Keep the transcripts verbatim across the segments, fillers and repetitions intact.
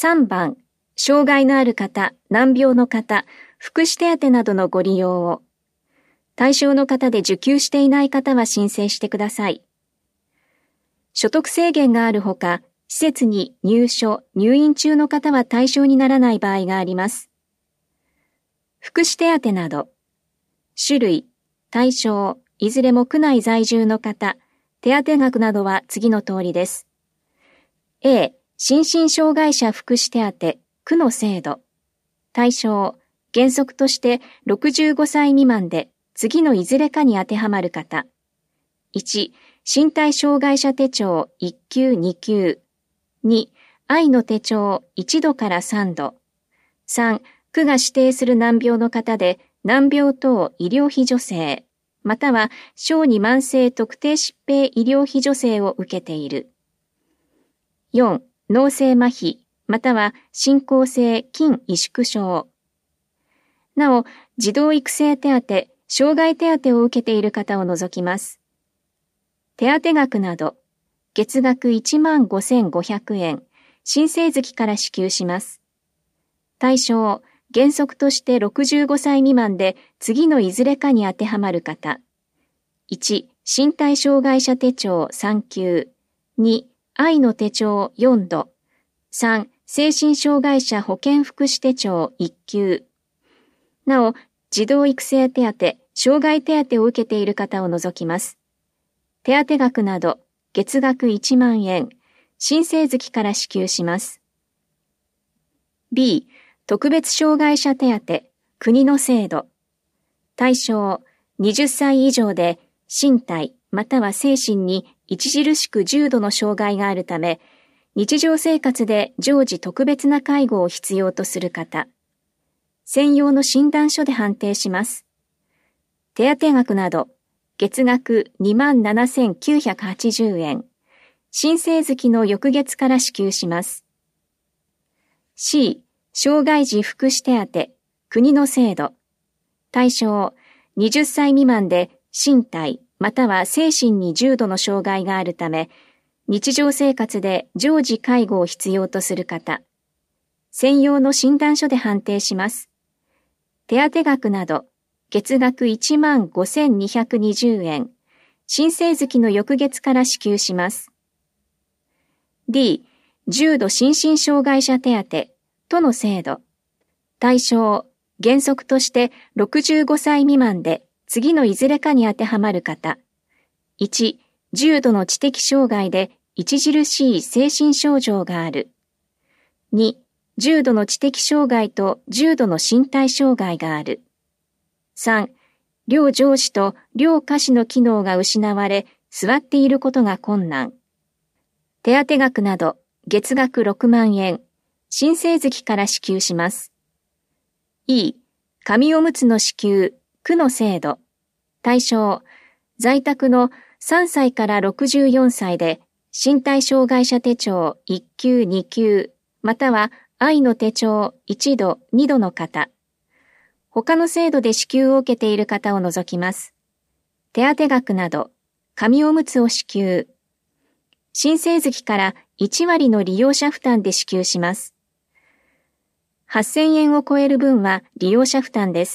さんばん、障害のある方、難病の方、福祉手当などのご利用を。対象の方で受給していない方は申請してください。所得制限があるほか、施設に入所、入院中の方は対象にならない場合があります。福祉手当など、種類、対象、いずれも区内在住の方、手当額などは次の通りです。A、心身障害者福祉手当、区の制度。対象、原則としてろくじゅうごさい未満で次のいずれかに当てはまる方。いち、身体障害者手帳いっきゅうにきゅう。に、愛の手帳いちどからさんど。さん、区が指定する難病の方で難病等医療費助成、または小児慢性特定疾病医療費助成を受けている。よん、脳性麻痺、または進行性筋萎縮症。なお、児童育成手当、障害手当を受けている方を除きます。手当額など、月額いちまんごせんごひゃくえん、申請月から支給します。対象、原則としてろくじゅうごさい未満で次のいずれかに当てはまる方。いち、身体障害者手帳さんきゅう。に、愛の手帳よんど。さん、精神障害者保健福祉手帳いっきゅう。なお、児童育成手当、障害手当を受けている方を除きます。手当額など、月額いちまんえん、申請月から支給します。B、特別障害者手当、国の制度。対象、はたち以上で身体または精神に著しく重度の障害があるため、日常生活で常時特別な介護を必要とする方。専用の診断書で判定します。手当額など、月額にまんななせんきゅうひゃくはちじゅうえん。申請月の翌月から支給します。C、障害児福祉手当、国の制度。対象、はたち未満で身体または精神に重度の障害があるため、日常生活で常時介護を必要とする方。専用の診断書で判定します。手当額など、月額いちまんごせんにひゃくにじゅうえん。申請月の翌月から支給します。D、重度心身障害者手当、都の制度。対象、原則としてろくじゅうごさい未満で次のいずれかに当てはまる方。いち、重度の知的障害で著しい精神症状がある。に、重度の知的障害と重度の身体障害がある。さん、両上肢と両下肢の機能が失われ、座っていることが困難。手当額など、月額ろくまんえん、申請月から支給します。E、紙おむつの支給、区の制度。対象、在宅のさんさいからろくじゅうよんさいで、身体障害者手帳いっきゅうにきゅう、または愛の手帳いちど、にどの方。他の制度で支給を受けている方を除きます。手当額など、紙おむつを支給。申請月からいちわりの利用者負担で支給します。はっせんえんを超える分は利用者負担です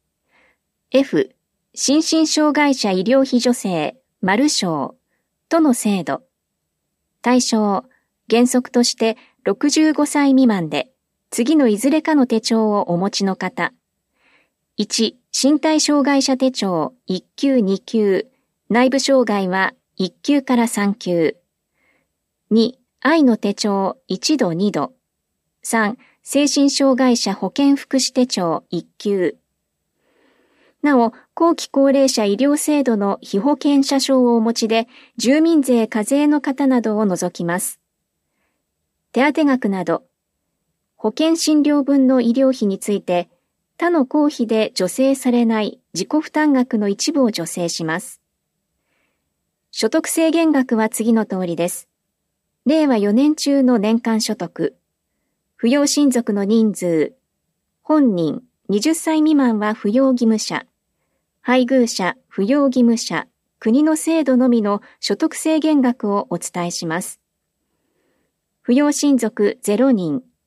。F、心身障害者医療費助成、丸賞、都の制度。対象、原則としてろくじゅうごさい未満で、次のいずれかの手帳をお持ちの方。いち、身体障害者手帳いっきゅうにきゅう、内部障害はいっきゅうからさんきゅう。に、愛の手帳いちどにど。さん、精神障害者保健福祉手帳いっきゅう。なお、後期高齢者医療制度の被保険者証をお持ちで、住民税課税の方などを除きます。手当額など、保険診療分の医療費について、他の公費で助成されない自己負担額の一部を助成します。所得制限額は次の通りです。れいわよねん中の年間所得、扶養親族の人数、本人、はたち未満は扶養義務者、配偶者、扶養義務者、国の制度のみの所得制限額をお伝えします。扶養親族ゼロにん、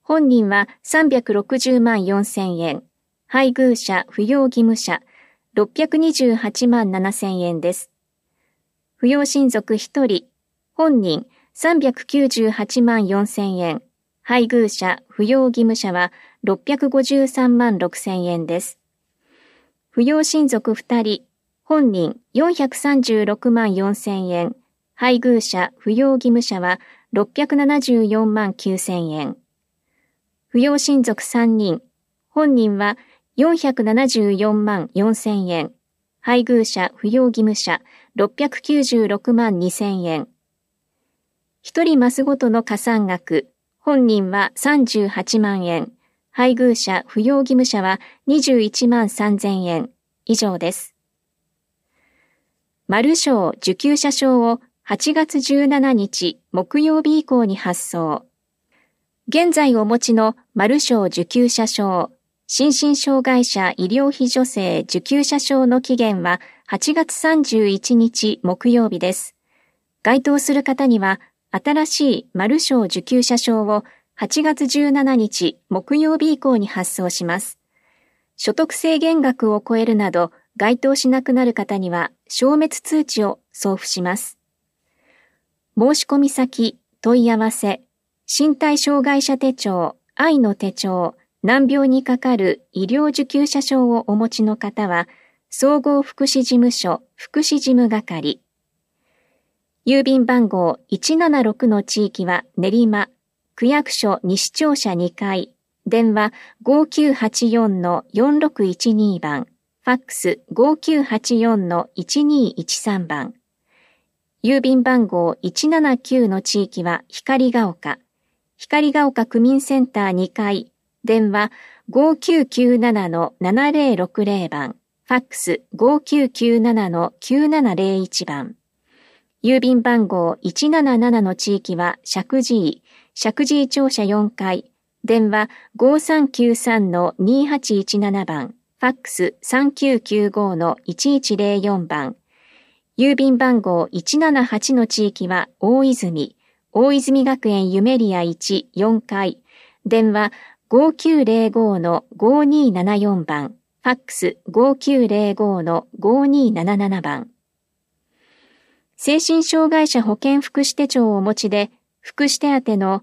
本人はさんびゃくろくじゅうまんよんせんえん、配偶者、扶養義務者、ろっぴゃくにじゅうはちまんななせんえんです。扶養親族ひとり、本人さんびゃくきゅうじゅうはちまんよんせんえん、配偶者、扶養義務者はろっぴゃくごじゅうさんまんろくせんえんです。扶養親族ふたり、本人よんひゃくさんじゅうろくまんよんせんえん、配偶者、扶養義務者はろっぴゃくななじゅうよんまんきゅうせんえん。扶養親族さんにん、本人はよんひゃくななじゅうよんまんよんせんえん、配偶者、扶養義務者ろっぴゃくきゅうじゅうろくまんにせんえん。一人マスごとの加算額、本人はさんじゅうはちまんえん、配偶者、扶養義務者はにじゅういちまんさんぜんえん。以上です。マル賞受給者証をはちがつじゅうしちにち木曜日以降に発送。現在お持ちのマル賞受給者証、心身障害者医療費助成受給者証の期限ははちがつさんじゅういちにち木曜日です。該当する方には新しいマル賞受給者証をはちがつじゅうしちにち木曜日以降に発送します。所得制限額を超えるなど該当しなくなる方には消滅通知を送付します。申込先、問い合わせ、身体障害者手帳、愛の手帳、難病にかかる医療受給者証をお持ちの方は、総合福祉事務所福祉事務係。郵便番号いちななろくの地域は練馬、区役所西庁舎にかい、電話 ごきゅうはちよんのよんろくいちに 番、ファックス ごきゅうはちよんのいちにいちさん 番。郵便番号いちななきゅうの地域は光が丘、光が丘区民センターにかい、電話 ごきゅうきゅうななのななぜろろくぜろ 番、ファックス ごきゅうきゅうななのきゅうななぜろいち 番。郵便番号いちななななの地域は石神井、石神井庁舎よんかい、電話 ごさんきゅうさんのにはちいちなな 番、ファックス さんきゅうきゅうごのいちいちぜろよん 番。郵便番号いちななはちの地域は大泉、大泉学園ゆめりあいちよんかい、電話 ごきゅうぜろごのごにななよん 番、ファックス ごきゅうぜろごのごになななな 番。精神障害者保険福祉手帳をお持ちで、福祉手当の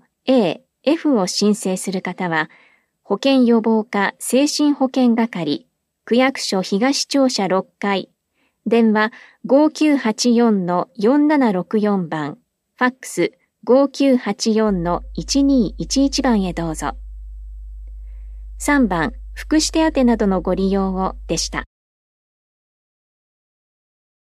A、F を申請する方は、保健予防課精神保健係、区役所東庁舎ろっかい、電話 ごきゅうはちよんのよんななろくよん 番、ファックス ごきゅうはちよんのいちにいちいち 番へどうぞ。さんばん、福祉手当などのご利用をでした。